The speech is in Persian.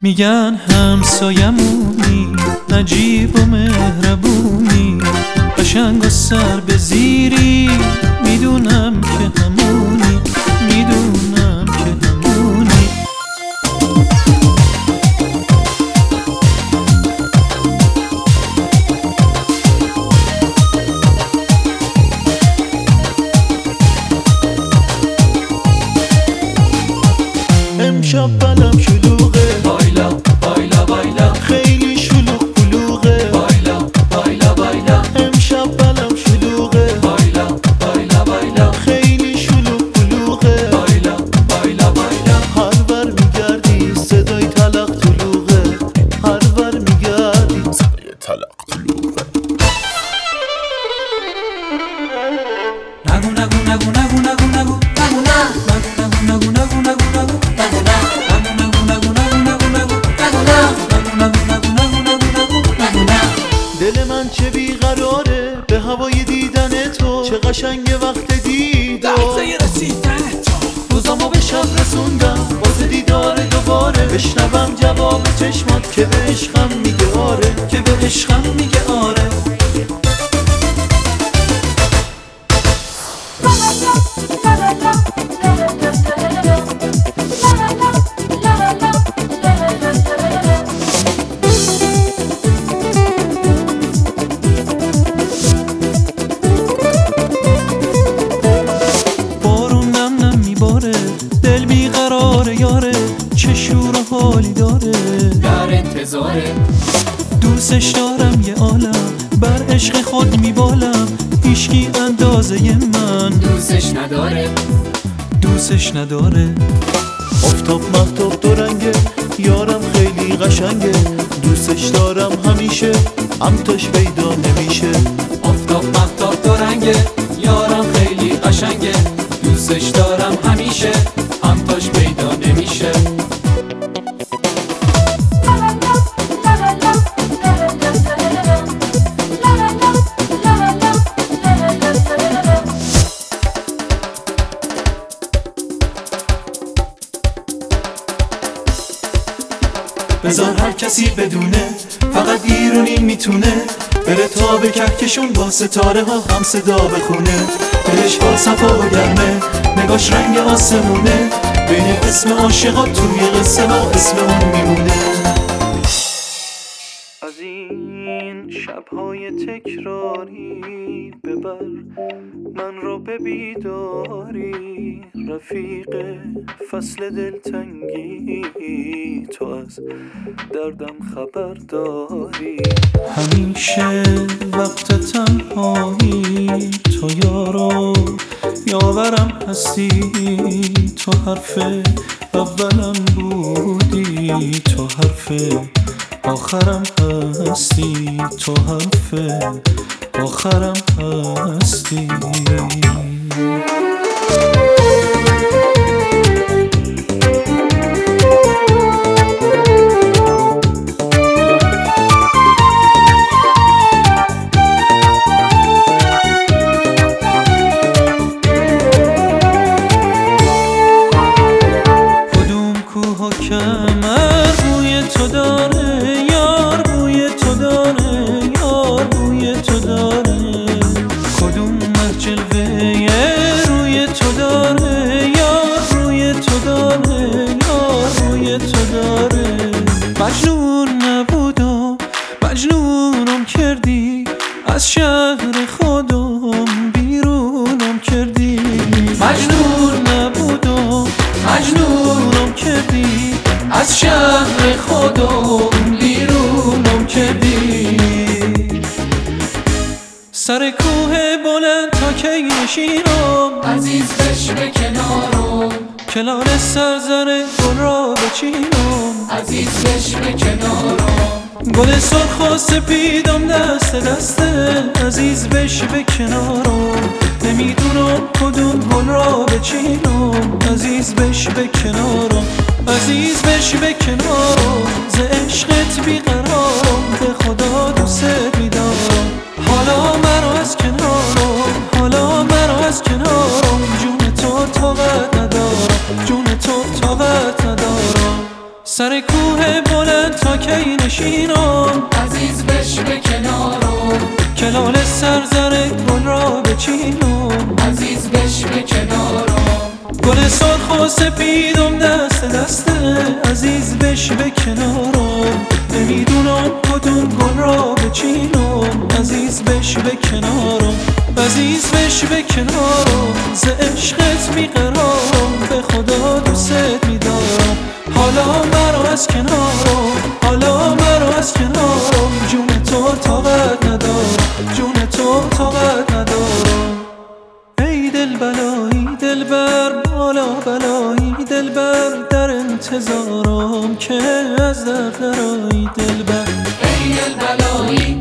میگن همسایمونی، نجیب و مهربونی، قشنگ و سر به زیری، میدونم که همونی، میدونم که همونی. امشب بلم شلوغه، بایلا بایلا بایلا، خیلی شلوغ بلوغه، بایلا بایلا بایلا، امشب بلم شلوغه، بایلا بایلا بایلا، خیلی شلوغ بلوغه، بایلا بایلا بایلا. هر ور میگردی صدای تلق طلوغه، هر ور میگردی صدای تلق طلوغه. نگو نگو نگو نگو نگو نگو نگو نگو نگو نگو نگو دل من چه بیقراره به هوای دیدن تو، چه قشنگ وقت دیدن، لحظه رسیدن تو، روزامو به شب رسوندم واسه دیدار دوباره، بشنوم جواب چشمات که به عشقم میگه آره، که به عشقم میگه آره. دل بیقراره یاره، چه شور و حالی داره، در انتظاره، دوستش دارم یه عالم، بر عشق خود میبالم، هیچکی اندازه من دوستش نداره، دوستش نداره. آفتاب مهتاب دو رنگه، یارم خیلی قشنگه، دوستش دارم همیشه، همتاش پیدا نمیشه. آفتاب مهتاب دو رنگه، یارم خیلی قشنگه، دوستش دارم همیشه، همتاش پیدا نمیشه. بذار هر کسی بدونه، فقط ایرونی میتونه بره تا به کهکشون، با ستاره ها هم صدا بخونه. دلش فلسفه و گرمه، نگاش رنگ آسمونه، بین اسم عاشقا توی قصه ها اسم اون میمونه. از این شبهای تکراری ببر من رو به بیداری، رفیق فصل دلتنگی تو از دردم خبر داری. همیشه وقت تنهایی تو یارو یاورم هستی، تو حرف اولم بودی، تو حرف آخرم هستی، تو حرف آخرم هستی. کدوم کوه و کمر بوی تو داره یار، بوی تو داره یار، بوی تو داره. کدوم مه جلوه روی تو داره یار، روی تو داره یار، روی تو داره. مجنون نبود و مجنونم کردی، از شهر خودم بیرونم کردی. مجنون نبود و مجنونم کردی، از شهر خودم بیرونم کردی. سر کوه بلند تا کی نشینم، عزیز بشو به کنارم، کنار سرزر گل را بچینم. عزیز بشو به کنارم، گل سرخ و سپیدم دست دسته، عزیز بش به کنارم، نمیدونم کدوم گل را بچینم. عزیز بش به کنارم، عزیز بش به کنارم، ز عشقت بیقرارم، به خدا دوست میدارم. حالا مرا از کنارم، حالا مرا از کنارم، جون تو طاقت ندارم، جون تو طاقت ندارم. سر کوه تا کی نشینم عزیز بش به کنارم کلال سرزر گل را بچینم عزیز بش به کنارم گل سرخ و سپیدم دست دسته عزیز بش به کنارم نمیدونم کدوم گل را بچینم عزیز بش به کنارم عزیز بش به کنارم ز عشقت بیقرارم به خدا دوست میدارم حالا مرا از کنارم حالا مرا از کنارم جون تو طاقت ندارم جون تو طاقت ندارم ای دل بلایی دل بر بالا بلایی دل بر در انتظارم که از درد درایی دل بر ای دل بلایی